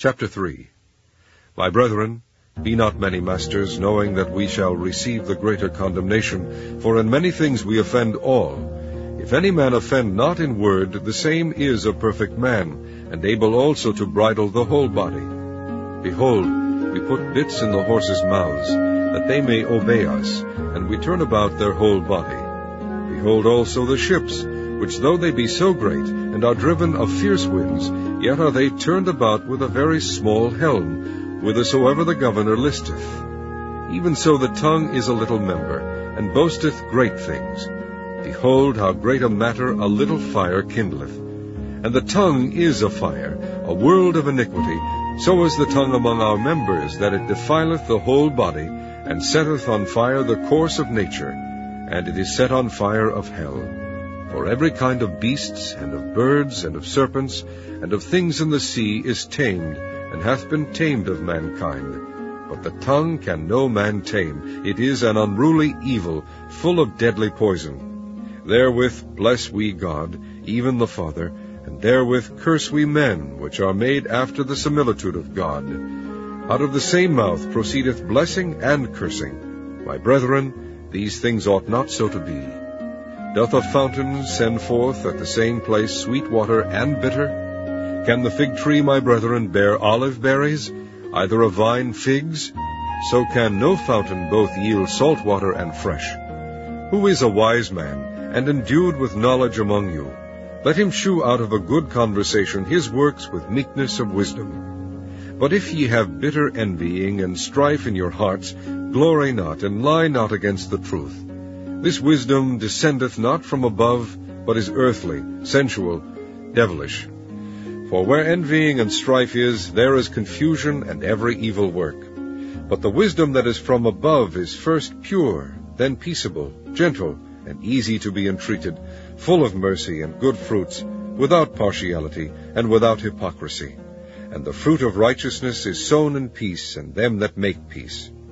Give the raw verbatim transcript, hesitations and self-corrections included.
Chapter three. My brethren, be not many masters, knowing that we shall receive the greater condemnation. For in many things we offend all. If any man offend not in word, the same is a perfect man, and able also to bridle the whole body. Behold, we put bits in the horses' mouths, that they may obey us, and we turn about their whole body. Behold also the ships, which though they be so great, and are driven of fierce winds, yet are they turned about with a very small helm, whithersoever the governor listeth. Even so the tongue is a little member, and boasteth great things. Behold, how great a matter a little fire kindleth. And the tongue is a fire, a world of iniquity. So is the tongue among our members, that it defileth the whole body, and setteth on fire the course of nature, and it is set on fire of hell. For every kind of beasts, and of birds, and of serpents, and of things in the sea is tamed, and hath been tamed of mankind. But the tongue can no man tame. It is an unruly evil, full of deadly poison. Therewith bless we God, even the Father, and therewith curse we men, which are made after the similitude of God. Out of the same mouth proceedeth blessing and cursing. My brethren, these things ought not so to be. Doth a fountain send forth at the same place sweet water and bitter? Can the fig tree, my brethren, bear olive berries, either a vine figs? So can no fountain both yield salt water and fresh. Who is a wise man, and endued with knowledge among you? Let him shew out of a good conversation his works with meekness of wisdom. But if ye have bitter envying and strife in your hearts, glory not, and lie not against the truth. This wisdom descendeth not from above, but is earthly, sensual, devilish. For where envying and strife is, there is confusion and every evil work. But the wisdom that is from above is first pure, then peaceable, gentle, and easy to be entreated, full of mercy and good fruits, without partiality and without hypocrisy. And the fruit of righteousness is sown in peace, and them that make peace.